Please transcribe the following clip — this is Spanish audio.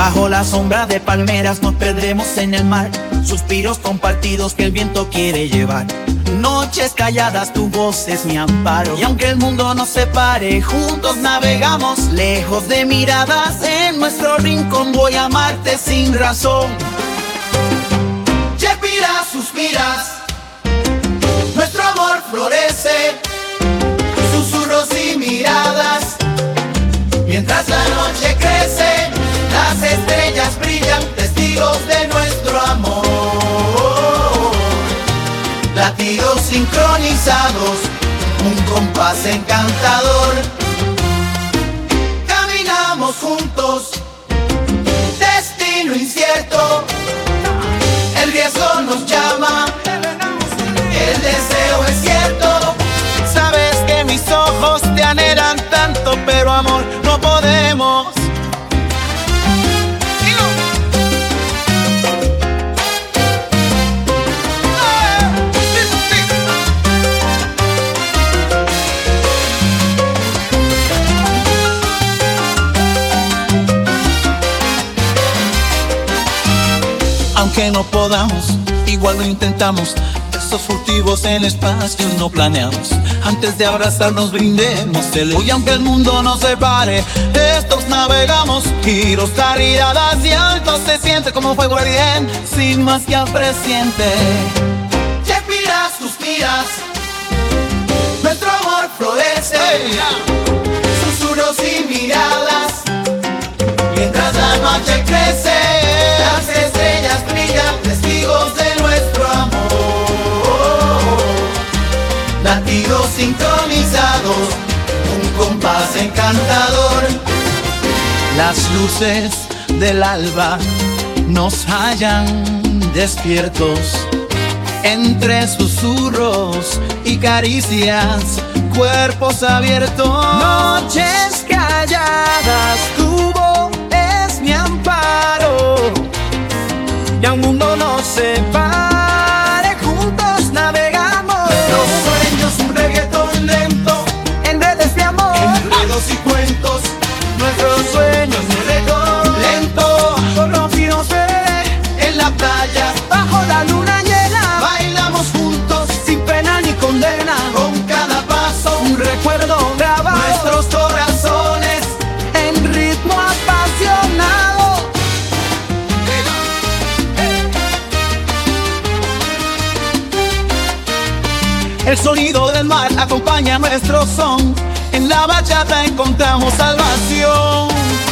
Bajo la sombra de palmeras nos perdemos en el mar, suspiros compartidos que el viento quiere llevar. Noches calladas, tu voz es mi amparo, y aunque el mundo nos separe, juntos navegamos. Lejos de miradas, en nuestro rincón voy a amarte sin razón. Chepiras, suspiras, nuestro amor florece, susurros y miradas, mientras la noche crece. Las estrellas brillan, testigos de nuestro amor. Latidos sincronizados, un compás encantador. Caminamos juntos, destino incierto. El riesgo nos llama, el deseo es cierto. Sabes que mis ojos te anhelan tanto, pero amor, no podemos. Aunque no podamos, igual lo intentamos. Besos furtivos en espacios no planeamos. Antes de abrazarnos brindemos el hoy. Aunque el mundo nos separe, estos navegamos. Giros, carriadas y altos, se siente como fuego ardiente, sin más que al presente. Chepiras, suspiras, nuestro amor florece. Susurros y miradas, mientras la noche crece. Las estrellas brillan, testigos de nuestro amor. Latidos sincronizados, un compás encantador. Las luces del alba nos hallan despiertos, entre susurros y caricias, cuerpos abiertos. Noches calladas, tu voz es mi amparo, y a un mundo nos separe, juntos navegamos. Los sueños, un reggaetón lento, en redes de amor, enredos y cuentos. Nuestros sueños, un reggaetón lento, conocidos en la playa, bajo la luna llena. Bailamos juntos, sin pena ni condena. Con cada paso, un recuerdo grabado. Nuestros corazones en ritmo apasionado. El sonido del mar acompaña nuestro son. En la bachata encontramos salvación.